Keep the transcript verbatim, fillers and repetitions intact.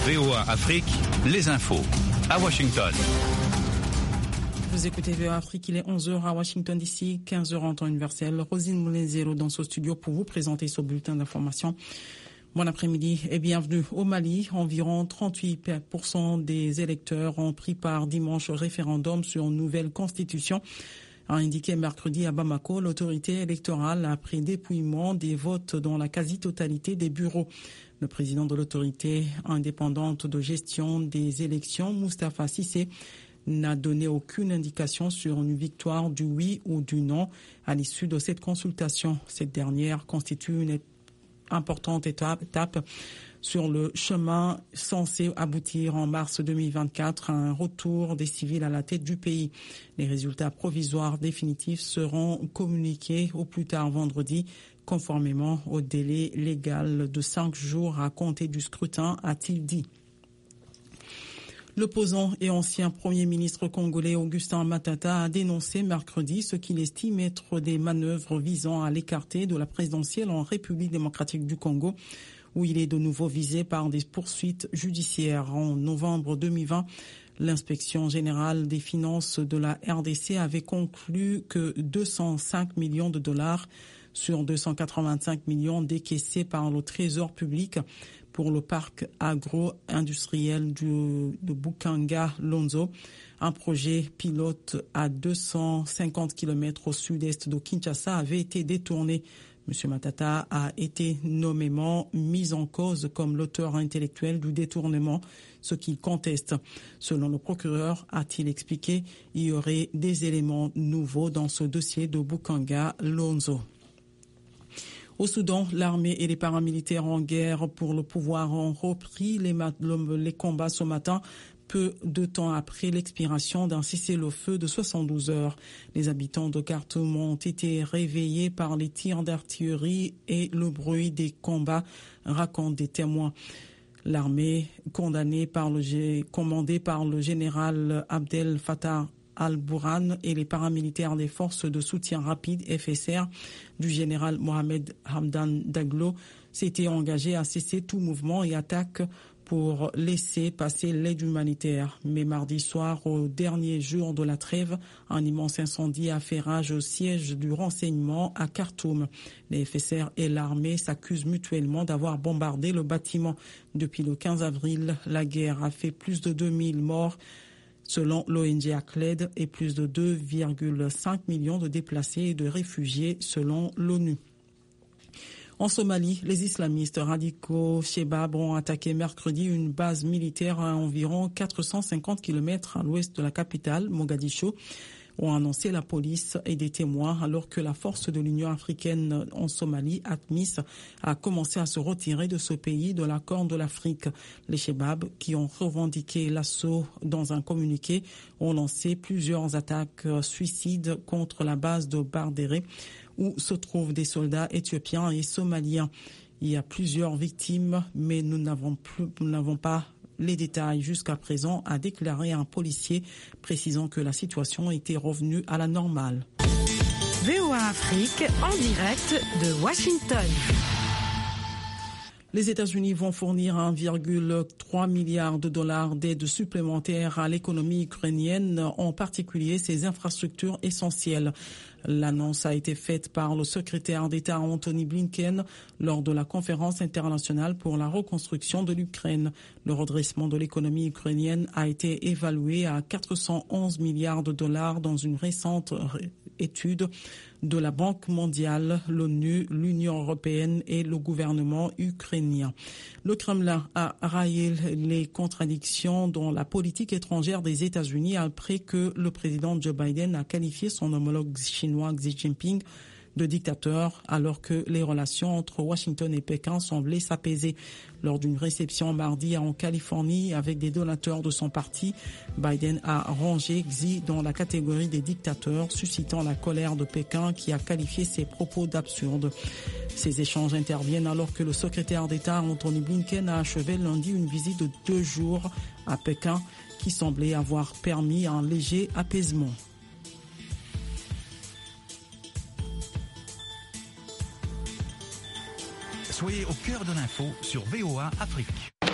V O A Afrique, les infos. À Washington. Vous écoutez V O A Afrique, il est onze heures à Washington D C, quinze heures en temps universel. Rosine Moulin-Zéro dans ce studio pour vous présenter ce bulletin d'information. Bon après-midi et bienvenue au Mali. Environ trente-huit pour cent des électeurs ont pris part dimanche au référendum sur une nouvelle constitution. A indiqué mercredi à Bamako, l'autorité électorale a pris dépouillement des votes dans la quasi-totalité des bureaux. Le président de l'autorité indépendante de gestion des élections, Moustapha Cissé, n'a donné aucune indication sur une victoire du oui ou du non à l'issue de cette consultation. Cette dernière constitue une importante étape, étape sur le chemin censé aboutir en mars deux mille vingt-quatre à un retour des civils à la tête du pays. Les résultats provisoires définitifs seront communiqués au plus tard vendredi, conformément au délai légal de cinq jours à compter du scrutin, a-t-il dit. L'opposant et ancien Premier ministre congolais Augustin Matata a dénoncé mercredi ce qu'il estime être des manœuvres visant à l'écarter de la présidentielle en République démocratique du Congo, où il est de nouveau visé par des poursuites judiciaires. En novembre deux mille vingt, l'inspection générale des finances de la R D C avait conclu que deux cent cinq millions de dollars sur deux cent quatre-vingt-cinq millions décaissés par le Trésor public pour le parc agro-industriel du, de Bukanga-Lonzo, un projet pilote à deux cent cinquante kilomètres au sud-est de Kinshasa, avait été détourné. M. Matata a été nommément mis en cause comme l'auteur intellectuel du détournement, ce qu'il conteste. Selon le procureur, a-t-il expliqué, il y aurait des éléments nouveaux dans ce dossier de Bukanga-Lonzo. Au Soudan, l'armée et les paramilitaires en guerre pour le pouvoir ont repris les, les combats ce matin, peu de temps après l'expiration d'un cessez-le-feu de soixante-douze heures. Les habitants de Khartoum ont été réveillés par les tirs d'artillerie et le bruit des combats, racontent des témoins. L'armée, condamnée par le, commandée par le général Abdel Fattah Al-Bourhan et les paramilitaires des forces de soutien rapide F S R du général Mohamed Hamdan Daglo s'étaient engagés à cesser tout mouvement et attaque pour laisser passer l'aide humanitaire. Mais mardi soir, au dernier jour de la trêve, un immense incendie a fait rage au siège du renseignement à Khartoum. Les F S R et l'armée s'accusent mutuellement d'avoir bombardé le bâtiment. Depuis le quinze avril, la guerre a fait plus de deux mille morts selon l'O N G ACLED et plus de deux virgule cinq millions de déplacés et de réfugiés selon l'ONU. En Somalie, les islamistes radicaux Shebab ont attaqué mercredi une base militaire à environ quatre cent cinquante kilomètres à l'ouest de la capitale, Mogadiscio, ont annoncé la police et des témoins, alors que la force de l'Union africaine en Somalie, ATMIS, a commencé à se retirer de ce pays de la Corne de l'Afrique. Les Shebab, qui ont revendiqué l'assaut dans un communiqué, ont lancé plusieurs attaques suicides contre la base de Bardéré, où se trouvent des soldats éthiopiens et somaliens. Il y a plusieurs victimes, mais nous n'avons plus, nous n'avons pas les détails jusqu'à présent, a déclaré un policier, précisant que la situation était revenue à la normale. V O A Afrique en direct de Washington. Les États-Unis vont fournir un virgule trois milliard de dollars d'aide supplémentaire à l'économie ukrainienne, en particulier ses infrastructures essentielles. L'annonce a été faite par le secrétaire d'État Anthony Blinken lors de la conférence internationale pour la reconstruction de l'Ukraine. Le redressement de l'économie ukrainienne a été évalué à quatre cent onze milliards de dollars dans une récente étude de la Banque mondiale, l'ONU, l'Union européenne et le gouvernement ukrainien. Le Kremlin a raillé les contradictions dans la politique étrangère des États-Unis après que le président Joe Biden a qualifié son homologue chinois Xi Jinping de dictateur, alors que les relations entre Washington et Pékin semblaient s'apaiser. Lors d'une réception mardi en Californie avec des donateurs de son parti, Biden a rangé Xi dans la catégorie des dictateurs, suscitant la colère de Pékin qui a qualifié ses propos d'absurdes. Ces échanges interviennent alors que le secrétaire d'État Anthony Blinken a achevé lundi une visite de deux jours à Pékin qui semblait avoir permis un léger apaisement. Soyez au cœur de l'info sur V O A Afrique.